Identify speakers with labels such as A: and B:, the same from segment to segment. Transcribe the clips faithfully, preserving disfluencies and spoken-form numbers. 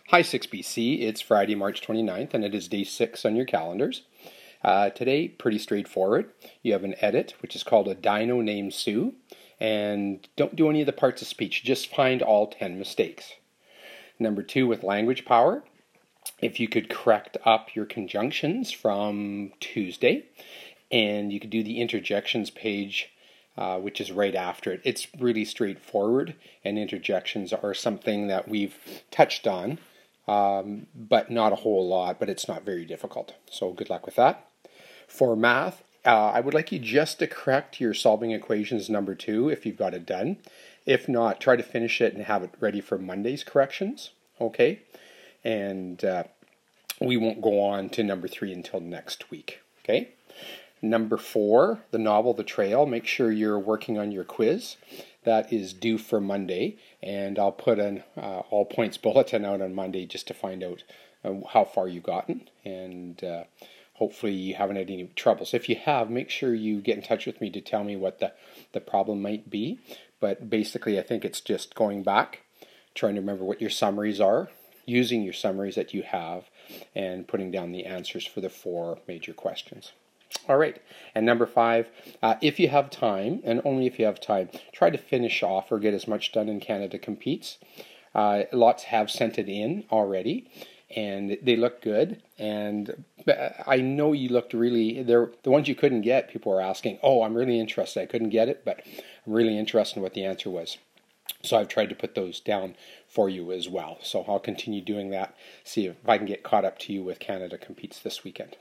A: Hi six B C, it's Friday, March twenty-ninth, and it is day six on your calendars. Uh, today, pretty straightforward. You have an edit, which is called a dino named Sue, and don't do any of the parts of speech, just find all ten mistakes. Number two, with language power, if you could correct up your conjunctions from Tuesday, and you could do the interjections page, uh, which is right after it. It's really straightforward, and interjections are something that we've touched on, um, but not a whole lot, but it's not very difficult. So good luck with that. For math, uh, I would like you just to correct your solving equations number two if you've got it done. If not, try to finish it and have it ready for Monday's corrections, okay? And uh, we won't go on to number three until next week, okay? Number four, the novel The Trail. Make sure you're working on your quiz. That is due for Monday, and I'll put an uh, all points bulletin out on Monday just to find out uh, how far you've gotten, and uh, hopefully you haven't had any troubles. If you have, make sure you get in touch with me to tell me what the, the problem might be. But basically, I think it's just going back, trying to remember what your summaries are, using your summaries that you have, and putting down the answers for the four major questions. All right, and number five, uh, if you have time, and only if you have time, try to finish off or get as much done in Canada Competes. Uh, lots have sent it in already, and they look good. And I know you looked really, the ones you couldn't get, people were asking, oh, I'm really interested. I couldn't get it, but I'm really interested in what the answer was. So I've tried to put those down for you as well. So I'll continue doing that, see if I can get caught up to you with Canada Competes this weekend.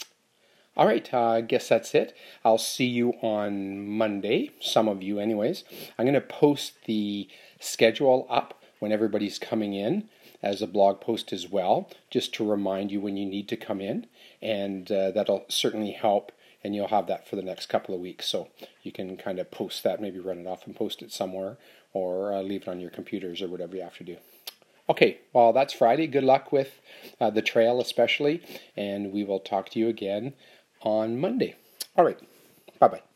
A: All right, uh, I guess that's it. I'll see you on Monday, some of you anyways. I'm going to post the schedule up when everybody's coming in as a blog post as well, just to remind you when you need to come in, and uh, that'll certainly help, and you'll have that for the next couple of weeks, so you can kind of post that, maybe run it off and post it somewhere, or uh, leave it on your computers or whatever you have to do. Okay, well, that's Friday. Good luck with uh, the trail especially, and we will talk to you again on Monday. All right, bye-bye.